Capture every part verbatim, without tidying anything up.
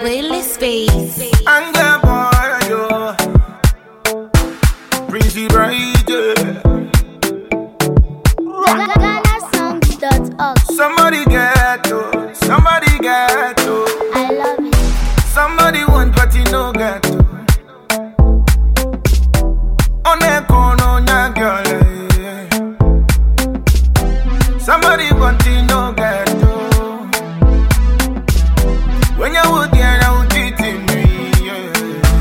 Willie Space. Anger boy, yo. Breezy Brighter. Ghana songs dot org. Somebody get to, somebody get to. I love it. Somebody want but he no get to. On a corner, na girl. Somebody want he no get to. When you would get out cheating me, yeah.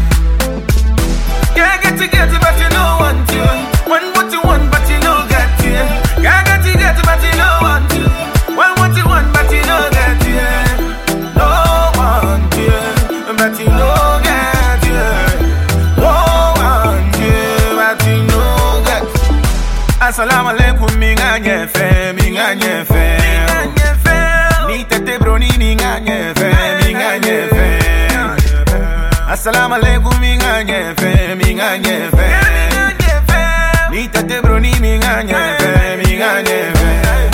Can't get to get it, but you know want to. Want what you want, but you know get to. Can't get to get it, but you know want to. Want what you want, but you know get to. No want to, but you know get to. No want to, but you know get to. Assalamu alaikum, mi nganye fe, mi nganye fe. Ni tete broni, mi nganye fe. Assalamu alaikum, mi nganye fe, mi nganye fe. Ni tate broni, mi nganye fe, mi nganye fe.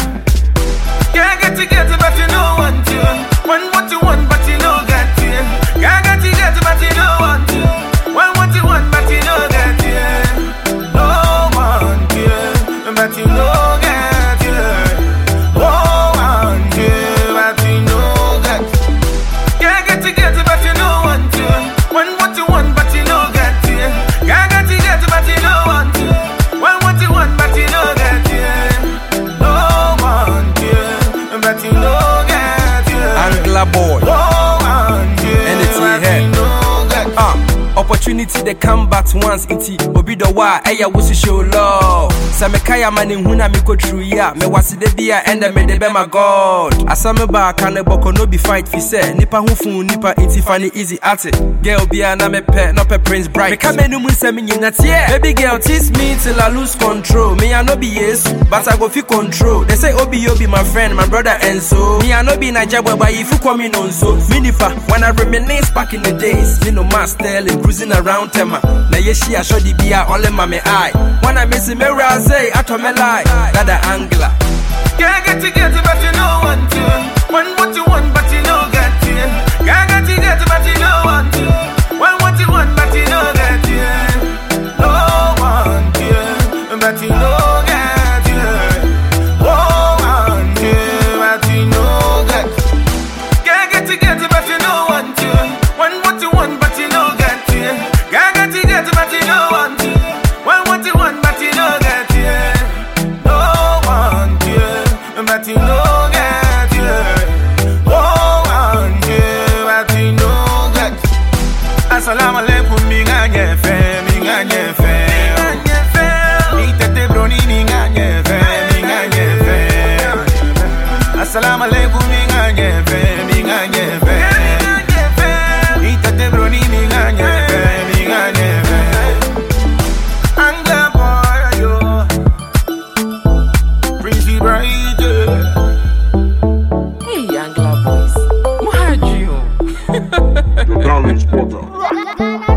Can't get to get it, but you know want to. Want what you want, but you know get it. Can't get to get it, but you know want to. Want what you want, but you know get it. No want to, but you know get it. No want to, but you know get it. Can't get to get it, but you know want to. Want what you want, but you know get it. Can't get to get it, but you know want to. Want what you want, but you know get it. No want to, but you know get it. Angla boy, No want to, and it's but here. you know get it. Ah, opportunity they come back once. Iti obi do wa eya wusi show love. Sa me kaya mani huna mi ko true ya. Me wasi de bia and me de be my God. Asame ba kane boko no be fight fi se. Nipa hu fun nipa iti fani easy at it. Girl bia na me pe no pe Prince Bright. Me kame no mun se me nyina tie. Baby girl tease me till I lose control. Me I no be yes, but I go fi control. They say obi obi my friend, my brother and so. Me I no be Naija boy, but if you call me non so. Me nipa when I reminisce back in the days. Me no master cruising around Tema. Na yeshi I show the beer all in my eye. When I miss him, I say, I told me lie. That the angler. Can't get to get it, but you know want to. Want what you want, but you know get it. Can't get to get it, but you know want to. Want what you want, but you know get it. No want to, but you know get it. No want to, but you know get it. Can't get to get it, but you know want to. Want what you want, but you know get it. Can't get to get it, but you know want to. Want what you want, but you know get it. No want to, but you know get it. No want to, but you know get it. Assalamu alaikum, mi nganye fe, mi nganye fe. Mi tete broni, mi nganye fe, mi nganye fe. Assalamu alaikum, mi nganye fe, mi nganye fe. Mi tete broni, mi nganye fe, mi nganye fe. Anger boy, yo. Breezy Brighter. Hey, Angla boys. Who had you? The darling spotter. Ghana